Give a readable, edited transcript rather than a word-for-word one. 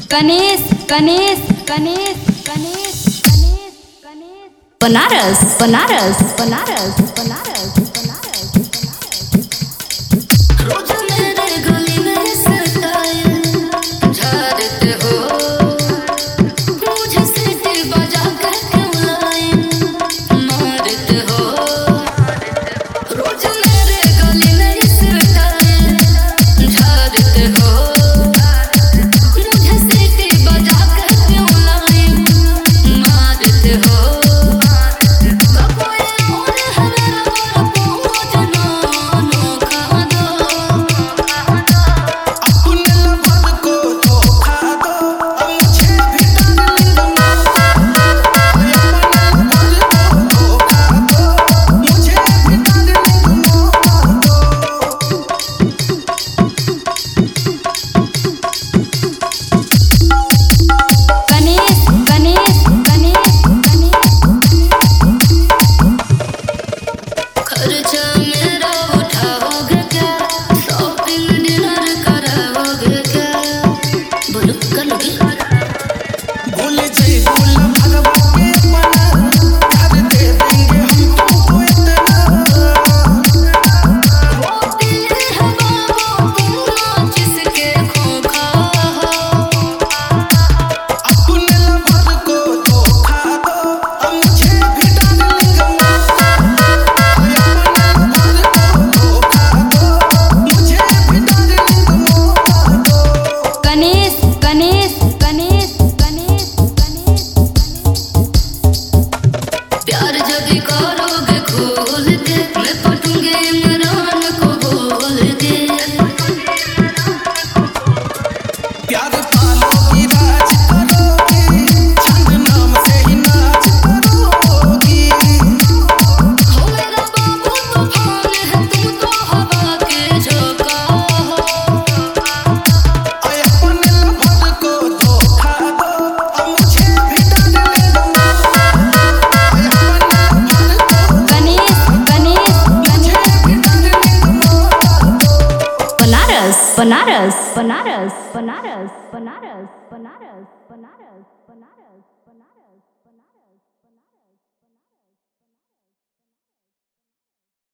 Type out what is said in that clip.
गणेश गणेश गणेश गणेश गणेश गणेश बनारस बनारस बनारस बनारस बनारस रोज मेरे गली में स्टाइल झाड़ते हो मुझे सीटी बजा कर क्यों लाइन मारते हो रोज मेरे गली में स्टाइल झाड़ते हो मुझे सीटी बजा कर क्यों लाइन मारते हो बनारस बनारस बनारस बनारस बनारस बनारस